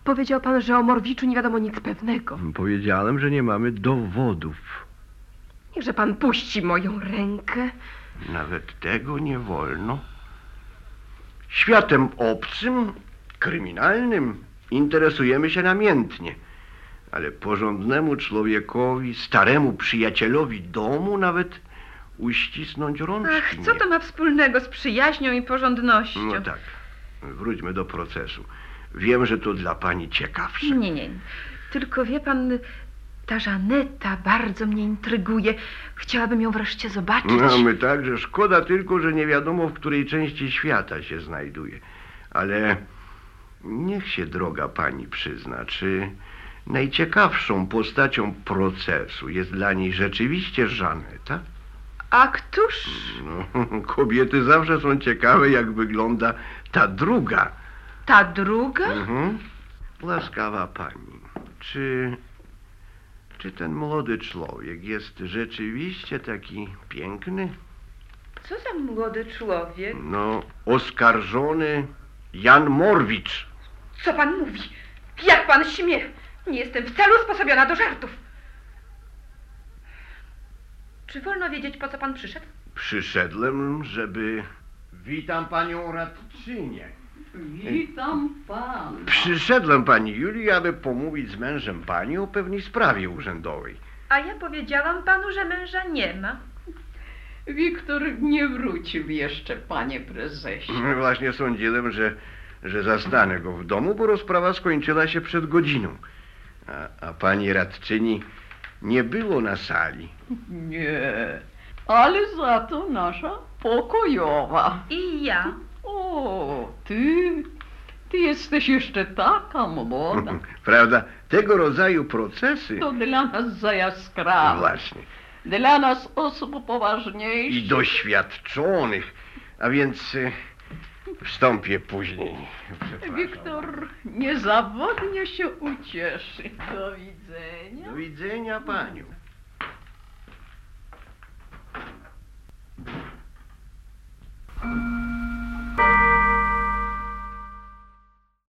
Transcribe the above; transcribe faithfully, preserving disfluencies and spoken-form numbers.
Powiedział pan, że o Morwiczu nie wiadomo nic pewnego. Powiedziałem, że nie mamy dowodów. Niechże pan puści moją rękę. Nawet tego nie wolno. Światem obcym, kryminalnym interesujemy się namiętnie. Ale porządnemu człowiekowi, staremu przyjacielowi domu nawet uścisnąć rączki Ach, co nie. to ma wspólnego z przyjaźnią i porządnością? No tak, wróćmy do procesu. Wiem, że to dla pani ciekawsze. Nie, nie. Tylko wie pan, ta Żaneta bardzo mnie intryguje. Chciałabym ją wreszcie zobaczyć. No my także. Szkoda tylko, że nie wiadomo, w której części świata się znajduje. Ale niech się droga pani przyzna, czy najciekawszą postacią procesu jest dla niej rzeczywiście Żaneta? A któż? No, kobiety zawsze są ciekawe, jak wygląda ta druga. Ta druga? Mhm. Łaskawa pani, czy, czy ten młody człowiek jest rzeczywiście taki piękny? Co za młody człowiek? No, oskarżony Jan Morwicz. Co pan mówi? Jak pan śmie? Nie jestem wcale usposobiona do żartów. Czy wolno wiedzieć, po co pan przyszedł? Przyszedłem, żeby... Witam panią radczynię. Witam pana. Przyszedłem, pani Julii, aby pomówić z mężem pani o pewnej sprawie urzędowej. A ja powiedziałam panu, że męża nie ma. Wiktor nie wrócił jeszcze, panie prezesie. Właśnie sądziłem, że, że zastanę go w domu, bo rozprawa skończyła się przed godziną. A, a pani radczyni nie było na sali. Nie, ale za to nasza pokojowa. I ja. O, ty, ty jesteś jeszcze taka młoda. Prawda? Tego rodzaju procesy... To dla nas za jaskrawe. Właśnie. Dla nas osób poważniejszych. I doświadczonych. A więc y, wstąpię później. Przepraszam. Wiktor niezawodnie się ucieszy. Do widzenia. Do widzenia paniu.